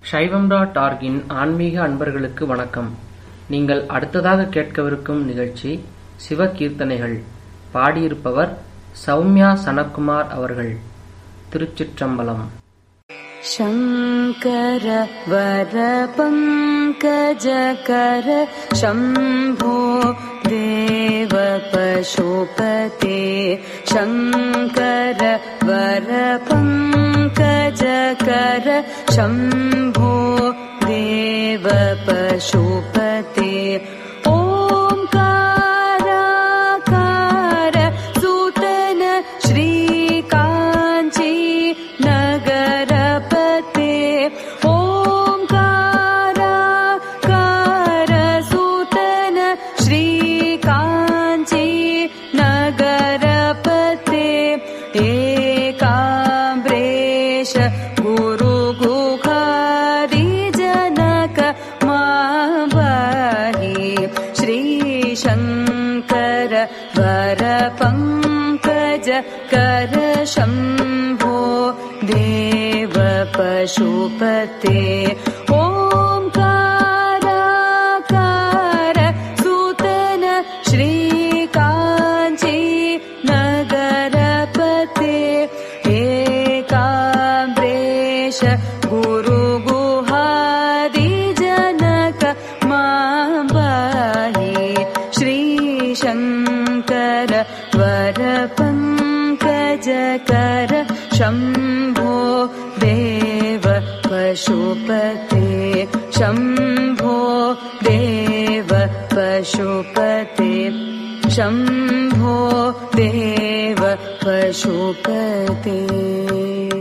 சைவம்.org-இன் ஆன்மீக அன்பர்களுக்கு வணக்கம். நீங்கள் அடுத்ததாக கேட்கவிருக்கும் நிகழ்ச்சி சிவகீர்த்தனைகள். பாடியிருப்பவர் சௌமியா சனத்குமார் அவர்கள். திருச்சிற்றம்பலம். शङ्कर वर पङ्कजकर शम्भो देव पशुपते शङ्कर वर पङ्कजकर शम्भो देव पशुपते ओंकाराकार सूतन श्रीकाञ्ची नगरपते ओंकाराकार सूतन श्रीकाञ्ची नगरपते एकाम्बरेश गुरुगुहारि जनक मावहि श्रीशङ्कर वर पङ्कज कर शम्भो देव पशुपते ओंकाराकार सूतन श्रीकाञ्ची नगरपते एकाम्बरेश गुरुगुहारि जनक मावहि श्रीशङ्कर वर पङ्कज कर शम्भो देव पशुपते शम्भो देव पशुपते शम्भो देव पशुपते।